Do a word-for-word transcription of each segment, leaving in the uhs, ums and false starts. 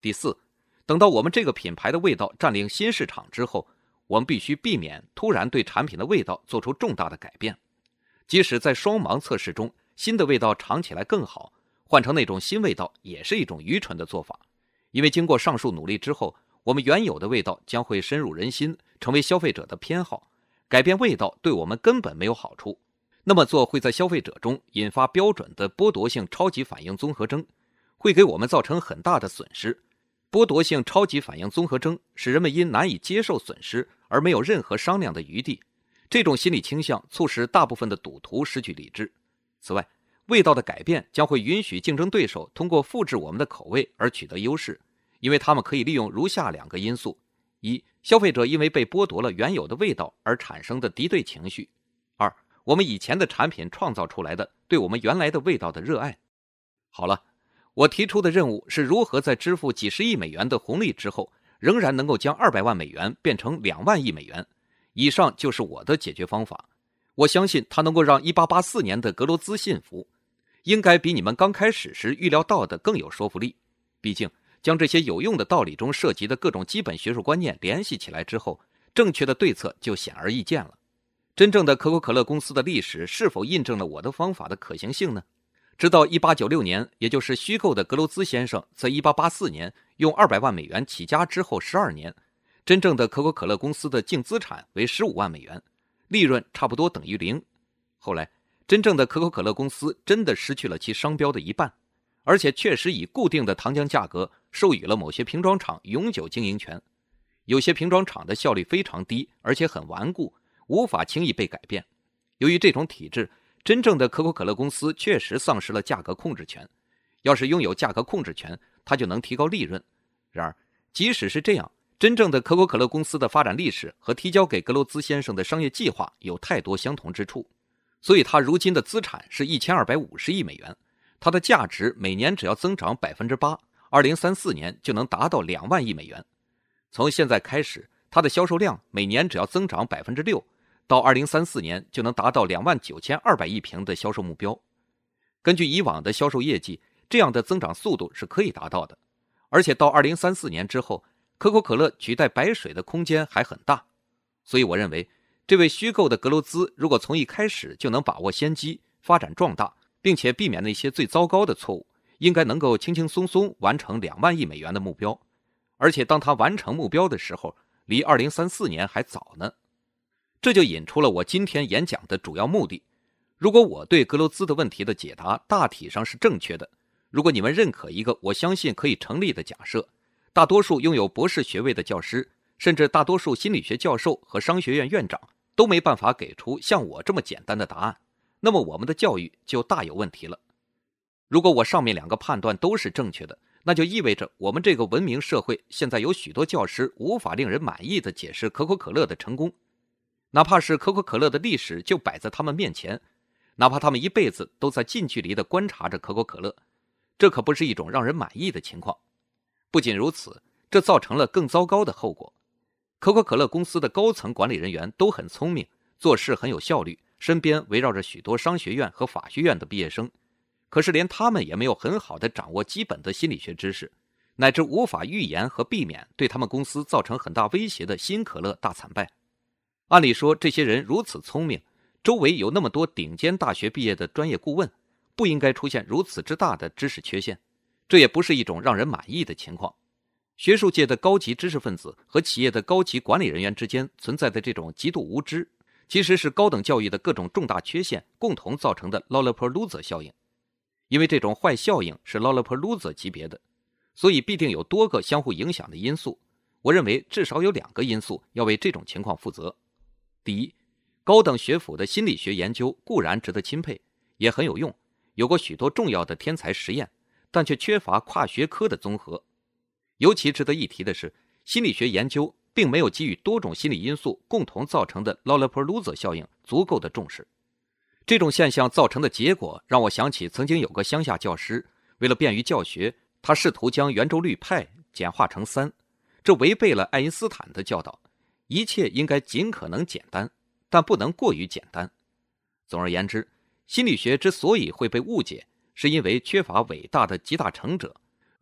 第四，等到我们这个品牌的味道占领新市场之后，我们必须避免突然对产品的味道做出重大的改变。即使在双盲测试中，新的味道尝起来更好，换成那种新味道也是一种愚蠢的做法。因为经过上述努力之后，我们原有的味道将会深入人心，成为消费者的偏好。改变味道对我们根本没有好处。那么做会在消费者中引发标准的剥夺性超级反应综合征，会给我们造成很大的损失。剥夺性超级反应综合征使人们因难以接受损失而没有任何商量的余地。这种心理倾向促使大部分的赌徒失去理智。此外，味道的改变将会允许竞争对手通过复制我们的口味而取得优势，因为他们可以利用如下两个因素：一、消费者因为被剥夺了原有的味道而产生的敌对情绪；二、我们以前的产品创造出来的对我们原来的味道的热爱。好了，我提出的任务是如何在支付几十亿美元的红利之后，仍然能够将二百万美元变成两万亿美元。以上就是我的解决方法。我相信它能够让一八八四年的格罗兹信服，应该比你们刚开始时预料到的更有说服力。毕竟将这些有用的道理中涉及的各种基本学术观念联系起来之后，正确的对策就显而易见了。真正的可口可乐公司的历史是否印证了我的方法的可行性呢？直到一八九六年，也就是虚构的格罗兹先生在一八八四年用二百万美元起家之后十二年，真正的可口可乐公司的净资产为十五万美元，利润差不多等于零。后来，真正的可口可乐公司真的失去了其商标的一半，而且确实以固定的糖浆价格授予了某些瓶装厂永久经营权。有些瓶装厂的效率非常低，而且很顽固，无法轻易被改变。由于这种体制，真正的可口可乐公司确实丧失了价格控制权。要是拥有价格控制权，它就能提高利润。然而，即使是这样，真正的可口可乐公司的发展历史和提交给格罗兹先生的商业计划有太多相同之处，所以他如今的资产是一千二百五十亿美元，它的价值每年只要增长 百分之八， 二零三四年就能达到两万亿美元。从现在开始，它的销售量每年只要增长 百分之六， 到二零三四年就能达到两万九千二百亿瓶的销售目标。根据以往的销售业绩，这样的增长速度是可以达到的。而且到二零三四年之后，可口可乐取代白水的空间还很大。所以我认为，这位虚构的格罗兹如果从一开始就能把握先机，发展壮大，并且避免那些最糟糕的错误，应该能够轻轻松松完成两万亿美元的目标。而且当他完成目标的时候，离二零三四年还早呢。这就引出了我今天演讲的主要目的。如果我对格罗兹的问题的解答大体上是正确的，如果你们认可一个我相信可以成立的假设，大多数拥有博士学位的教师，甚至大多数心理学教授和商学院院长都没办法给出像我这么简单的答案，那么我们的教育就大有问题了。如果我上面两个判断都是正确的，那就意味着我们这个文明社会现在有许多教师无法令人满意地解释可口可乐的成功，哪怕是可口可乐的历史就摆在他们面前，哪怕他们一辈子都在近距离地观察着可口可乐，这可不是一种让人满意的情况。不仅如此，这造成了更糟糕的后果。可口可乐公司的高层管理人员都很聪明，做事很有效率，身边围绕着许多商学院和法学院的毕业生，可是连他们也没有很好地掌握基本的心理学知识，乃至无法预言和避免对他们公司造成很大威胁的新可乐大惨败。按理说，这些人如此聪明，周围有那么多顶尖大学毕业的专业顾问，不应该出现如此之大的知识缺陷，这也不是一种让人满意的情况。学术界的高级知识分子和企业的高级管理人员之间存在的这种极度无知，其实是高等教育的各种重大缺陷共同造成的 Lollapalooza 效应。因为这种坏效应是 Lollapalooza 级别的，所以必定有多个相互影响的因素。我认为至少有两个因素要为这种情况负责。第一，高等学府的心理学研究固然值得钦佩，也很有用，有过许多重要的天才实验，但却缺乏跨学科的综合。尤其值得一提的是，心理学研究并没有给予多种心理因素共同造成的 Lollapalooza 效应足够的重视。这种现象造成的结果让我想起曾经有个乡下教师，为了便于教学，他试图将圆周率派简化成三，这违背了爱因斯坦的教导，一切应该尽可能简单，但不能过于简单。总而言之，心理学之所以会被误解，是因为缺乏伟大的集大成者。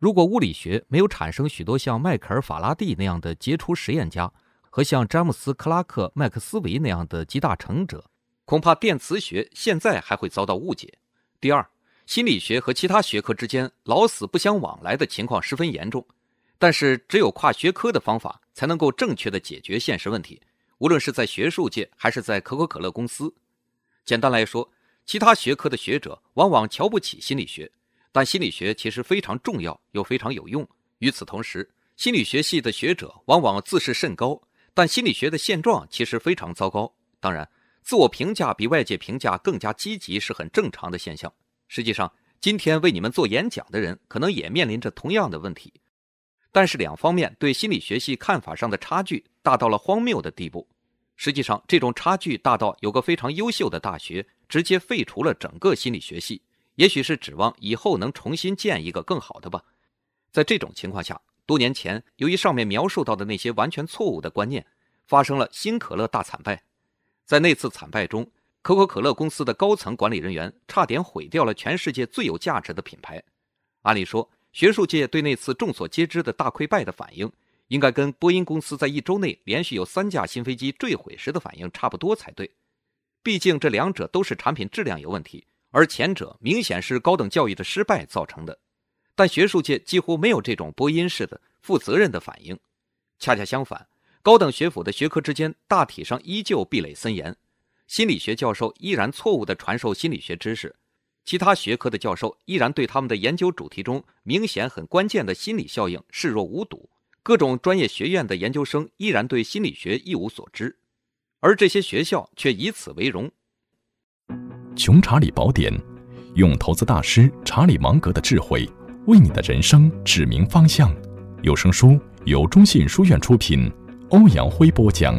如果物理学没有产生许多像迈克尔·法拉第那样的杰出实验家，和像詹姆斯·克拉克·麦克斯韦那样的集大成者，恐怕电磁学现在还会遭到误解。第二，心理学和其他学科之间老死不相往来的情况十分严重，但是只有跨学科的方法才能够正确地解决现实问题，无论是在学术界还是在可口可乐公司。简单来说，其他学科的学者往往瞧不起心理学，但心理学其实非常重要又非常有用。与此同时，心理学系的学者往往自视甚高，但心理学的现状其实非常糟糕。当然，自我评价比外界评价更加积极是很正常的现象。实际上，今天为你们做演讲的人可能也面临着同样的问题，但是两方面对心理学系看法上的差距大到了荒谬的地步。实际上，这种差距大到有个非常优秀的大学直接废除了整个心理学系，也许是指望以后能重新建一个更好的吧。在这种情况下，多年前由于上面描述到的那些完全错误的观念，发生了新可乐大惨败。在那次惨败中，可口可乐公司的高层管理人员差点毁掉了全世界最有价值的品牌。按理说，学术界对那次众所皆知的大溃败的反应，应该跟波音公司在一周内连续有三架新飞机坠毁时的反应差不多才对。毕竟这两者都是产品质量有问题，而前者明显是高等教育的失败造成的。但学术界几乎没有这种波音式的负责任的反应。恰恰相反，高等学府的学科之间大体上依旧壁垒森严，心理学教授依然错误地传授心理学知识，其他学科的教授依然对他们的研究主题中明显很关键的心理效应视若无睹，各种专业学院的研究生依然对心理学一无所知，而这些学校却以此为荣。 穷查理宝典，用投资大师查理芒格的智慧为你的人生指明方向。有声书由中信书院出品，欧阳辉播讲。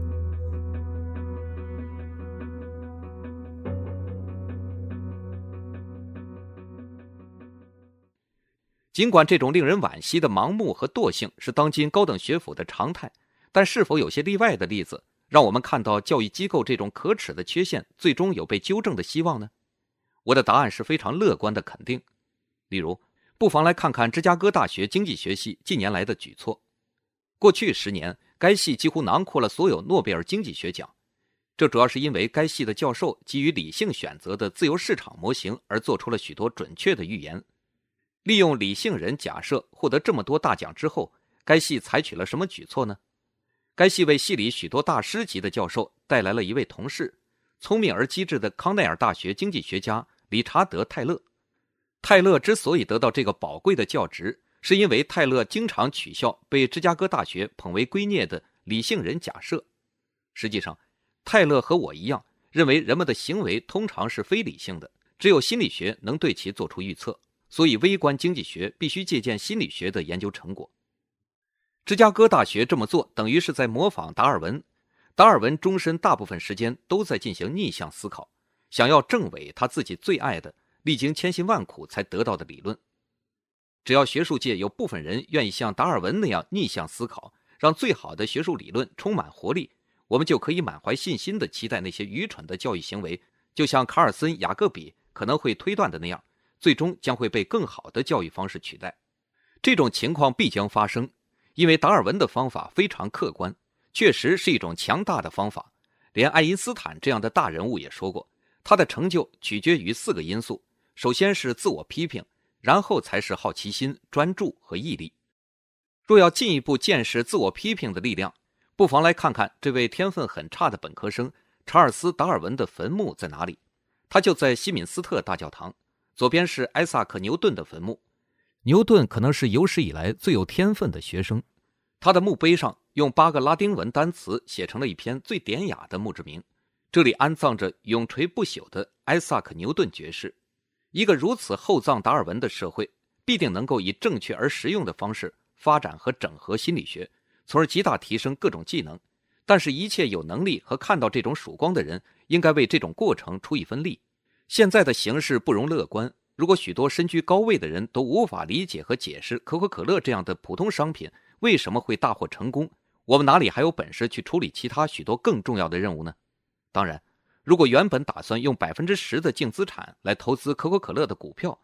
尽管这种令人惋惜的盲目和惰性是当今高等学府的常态，但是否有些例外的例子，让我们看到教育机构这种可耻的缺陷最终有被纠正的希望呢？我的答案是非常乐观的肯定。例如，不妨来看看芝加哥大学经济学系近年来的举措。过去十年，该系几乎囊括了所有诺贝尔经济学奖，这主要是因为该系的教授基于理性选择的自由市场模型而做出了许多准确的预言。利用理性人假设获得这么多大奖之后，该系采取了什么举措呢？该系为系里许多大师级的教授带来了一位同事，聪明而机智的康奈尔大学经济学家理查德·泰勒。泰勒之所以得到这个宝贵的教职，是因为泰勒经常取笑被芝加哥大学捧为圭臬的理性人假设。实际上，泰勒和我一样，认为人们的行为通常是非理性的，只有心理学能对其做出预测，所以微观经济学必须借鉴心理学的研究成果。芝加哥大学这么做等于是在模仿达尔文。达尔文终身大部分时间都在进行逆向思考，想要证伪他自己最爱的历经千辛万苦才得到的理论。只要学术界有部分人愿意像达尔文那样逆向思考，让最好的学术理论充满活力，我们就可以满怀信心地期待那些愚蠢的教育行为，就像卡尔森、雅各比可能会推断的那样，最终将会被更好的教育方式取代。这种情况必将发生，因为达尔文的方法非常客观，确实是一种强大的方法。连爱因斯坦这样的大人物也说过，他的成就取决于四个因素，首先是自我批评，然后才是好奇心、专注和毅力。若要进一步见识自我批评的力量，不妨来看看这位天分很差的本科生查尔斯·达尔文的坟墓在哪里。他就在西敏斯特大教堂，左边是艾萨克·牛顿的坟墓。牛顿可能是有史以来最有天分的学生，他的墓碑上用八个拉丁文单词写成了一篇最典雅的墓志铭，这里安葬着永垂不朽的艾萨克·牛顿爵士。一个如此厚葬达尔文的社会，必定能够以正确而实用的方式发展和整合心理学，从而极大提升各种技能。但是一切有能力和看到这种曙光的人，应该为这种过程出一份力。现在的形势不容乐观，如果许多身居高位的人都无法理解和解释可口可乐这样的普通商品为什么会大获成功，我们哪里还有本事去处理其他许多更重要的任务呢？当然，如果原本打算用百分之十的净资产来投资可口可乐的股票，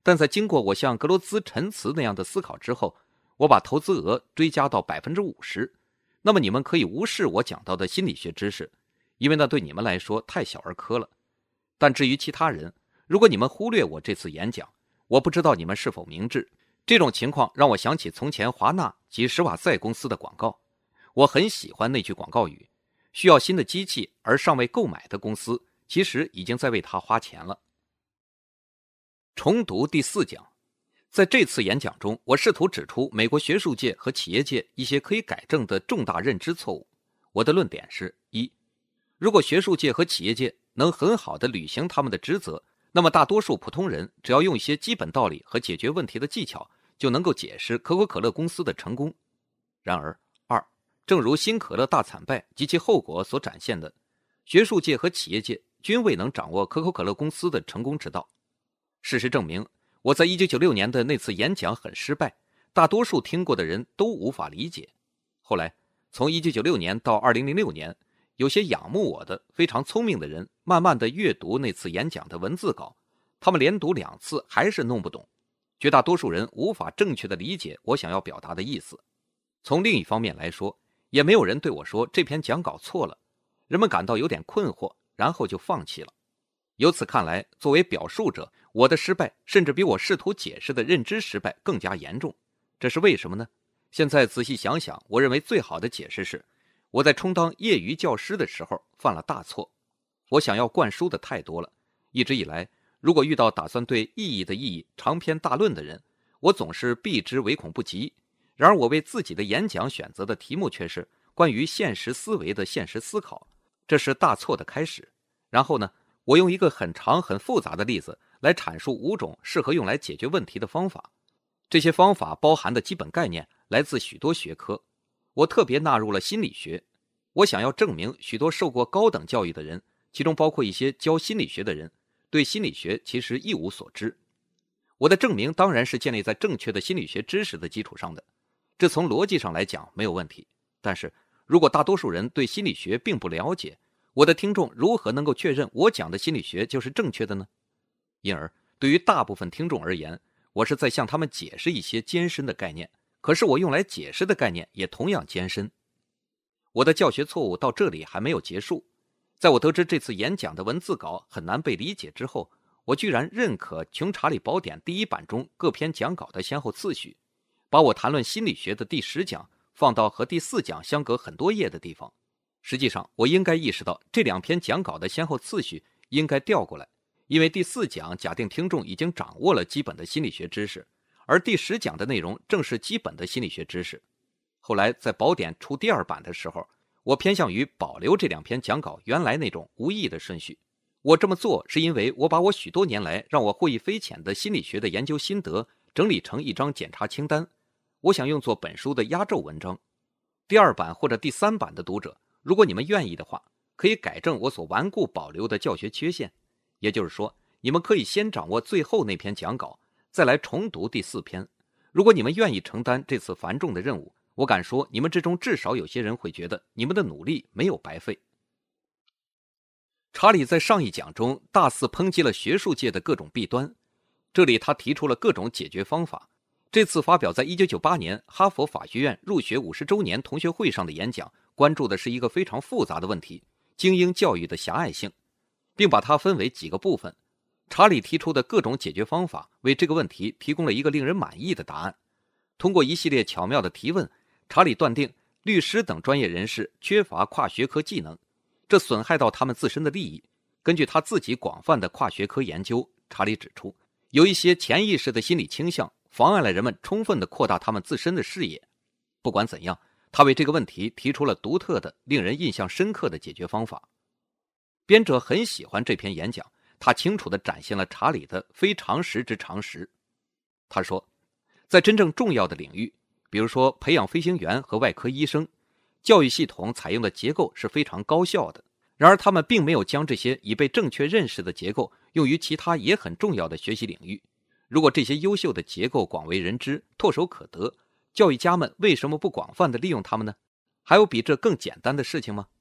但在经过我向格罗兹陈词那样的思考之后，我把投资额追加到 百分之五十， 那么你们可以无视我讲到的心理学知识，因为那对你们来说太小儿科了。但至于其他人，如果你们忽略我这次演讲，我不知道你们是否明智。这种情况让我想起从前华纳及施瓦塞公司的广告，我很喜欢那句广告语：需要新的机器而尚未购买的公司，其实已经在为它花钱了。重读第四讲。在这次演讲中，我试图指出美国学术界和企业界一些可以改正的重大认知错误。我的论点是：一，如果学术界和企业界能很好地履行他们的职责，那么大多数普通人只要用一些基本道理和解决问题的技巧，就能够解释可口可乐公司的成功。然而，二，正如新可乐大惨败及其后果所展现的，学术界和企业界均未能掌握可口可乐公司的成功之道。事实证明，我在一九九六年的那次演讲很失败，大多数听过的人都无法理解。后来，从一九九六年到二零零六年，有些仰慕我的非常聪明的人慢慢地阅读那次演讲的文字稿，他们连读两次还是弄不懂。绝大多数人无法正确地理解我想要表达的意思。从另一方面来说，也没有人对我说这篇讲稿错了，人们感到有点困惑，然后就放弃了。由此看来，作为表述者，我的失败甚至比我试图解释的认知失败更加严重。这是为什么呢？现在仔细想想，我认为最好的解释是，我在充当业余教师的时候犯了大错。我想要灌输的太多了，一直以来，如果遇到打算对意义的意义长篇大论的人，我总是避之唯恐不及。然而我为自己的演讲选择的题目却是关于现实思维的现实思考，这是大错的开始。然后呢，我用一个很长很复杂的例子来阐述五种适合用来解决问题的方法。这些方法包含的基本概念来自许多学科，我特别纳入了心理学。我想要证明许多受过高等教育的人，其中包括一些教心理学的人，对心理学其实一无所知。我的证明当然是建立在正确的心理学知识的基础上的，这从逻辑上来讲没有问题。但是如果大多数人对心理学并不了解，我的听众如何能够确认我讲的心理学就是正确的呢？因而对于大部分听众而言，我是在向他们解释一些艰深的概念，可是我用来解释的概念也同样艰深。我的教学错误到这里还没有结束。在我得知这次演讲的文字稿很难被理解之后，我居然认可《穷查理宝典》第一版中各篇讲稿的先后次序，把我谈论心理学的第十讲放到和第四讲相隔很多页的地方。实际上，我应该意识到这两篇讲稿的先后次序应该调过来，因为第四讲假定听众已经掌握了基本的心理学知识，而第十讲的内容正是基本的心理学知识。后来在宝典出第二版的时候，我偏向于保留这两篇讲稿原来那种无意的顺序。我这么做是因为我把我许多年来让我获益匪浅的心理学的研究心得整理成一张检查清单，我想用作本书的压轴文章。第二版或者第三版的读者，如果你们愿意的话，可以改正我所顽固保留的教学缺陷。也就是说，你们可以先掌握最后那篇讲稿，再来重读第四篇。如果你们愿意承担这次繁重的任务，我敢说你们之中至少有些人会觉得你们的努力没有白费。查理在上一讲中大肆抨击了学术界的各种弊端，这里他提出了各种解决方法。这次发表在一九九八年哈佛法学院入学五十周年同学会上的演讲，关注的是一个非常复杂的问题：精英教育的狭隘性，并把它分为几个部分。查理提出的各种解决方法为这个问题提供了一个令人满意的答案。通过一系列巧妙的提问，查理断定律师等专业人士缺乏跨学科技能，这损害到他们自身的利益。根据他自己广泛的跨学科研究，查理指出，有一些潜意识的心理倾向妨碍了人们充分地扩大他们自身的视野。不管怎样，他为这个问题提出了独特的、令人印象深刻的解决方法。编者很喜欢这篇演讲，他清楚地展现了查理的非常识之常识。他说，在真正重要的领域，比如说培养飞行员和外科医生，教育系统采用的结构是非常高效的。然而他们并没有将这些已被正确认识的结构用于其他也很重要的学习领域。如果这些优秀的结构广为人知、唾手可得，教育家们为什么不广泛地利用它们呢？还有比这更简单的事情吗？